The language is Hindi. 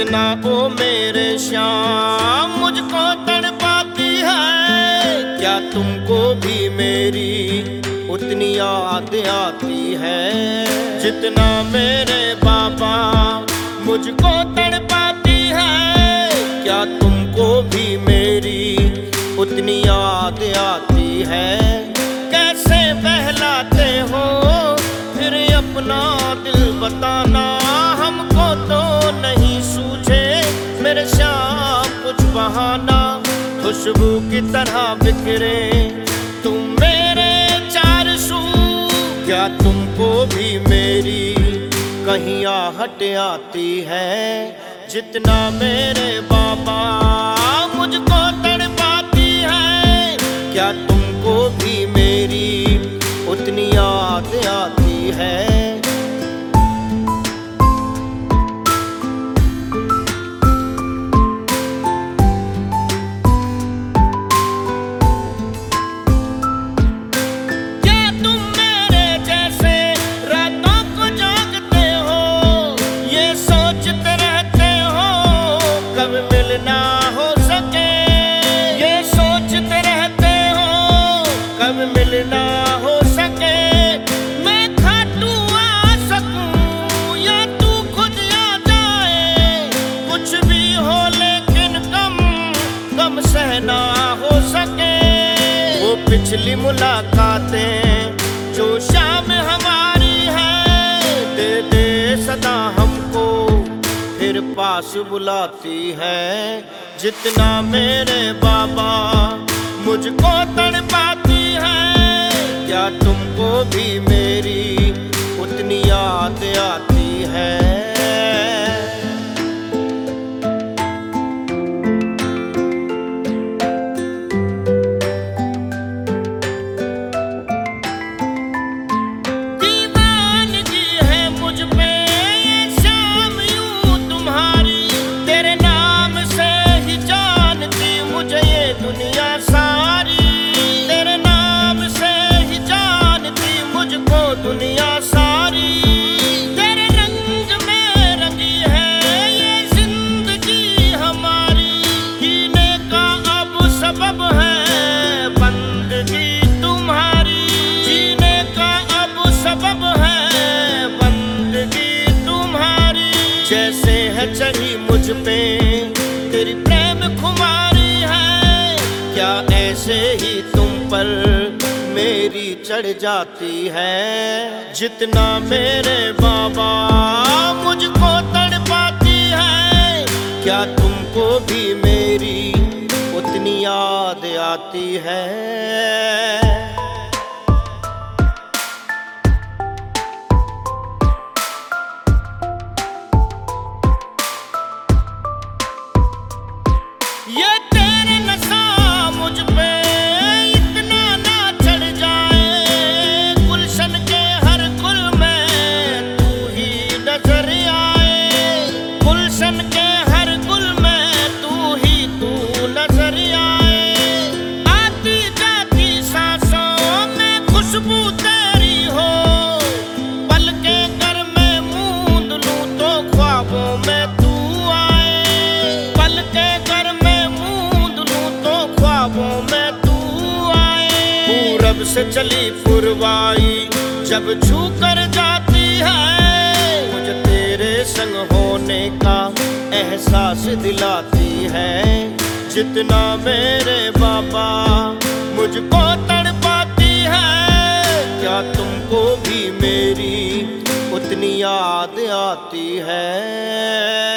जितना ओ मेरे श्याम मुझको तड़पाती है, क्या तुमको भी मेरी उतनी याद आती है? जितना मेरे बाबा मुझको तड़पाती है, क्या तुमको भी मेरी उतनी याद आती है? कैसे बहलाते हो फिर अपना दिल बताना, हमको तो नहीं सूझे मेरे श्याम कुछ बहाना। खुशबू की तरह बिखरे तुम मेरे चार सू, क्या तुमको भी मेरी कहीं आहट आती है? जितना मेरे बाबा मुझको तड़पाती है, क्या तुमको भी मेरी उतनी याद आती है? मिलना हो सके, मैं खाटू आ सकूं या तू खुद आ जाए, कुछ भी हो लेकिन गम सहना हो सके। वो पिछली मुलाकातें जो शाम हमारी है, दे दे सदा हमको फिर पास बुलाती है। जितना मेरे बाबा मुझको तड़पाती है, क्या तुमको भी मेरी उतनी याद आती है? दीवानगी है मुझ पे ये शाम यूं तुम्हारी, तेरे नाम से ही जानती मुझे ये दुनिया सारी, तेरे नाम से ही जानती मुझको दुनिया सारी। तेरे रंग में रंगी है ये जिंदगी हमारी, जीने का अब सबब है बंदगी तुम्हारी, जीने का अब सबब है बंदगी तुम्हारी। जैसे है चढ़ी मुझ पे तेरी प्रेम खुमारी है, क्या ऐसे ही तुम पर मेरी चढ़ जाती है? जितना मेरे बाबा मुझको तड़पाती है, क्या तुमको भी मेरी उतनी याद आती है? ये तेरे नशा मुझ पे इतना ना चढ़ जाए, गुलशन के हर गुल में तू ही नजर आए, गुलशन के हर गुल में तू नजर आए। आती जाती सांसों में खुशबू तेरी हो, पल के घर में मूंद लूं तो ख्वाबों में तू आए, पल के घर में में तू आए। पूरब से चली पुरवाई जब छू कर जाती है, मुझे तेरे संग होने का एहसास दिलाती है। जितना मेरे बाबा मुझको तड़पाती है, क्या तुमको भी मेरी उतनी याद आती है?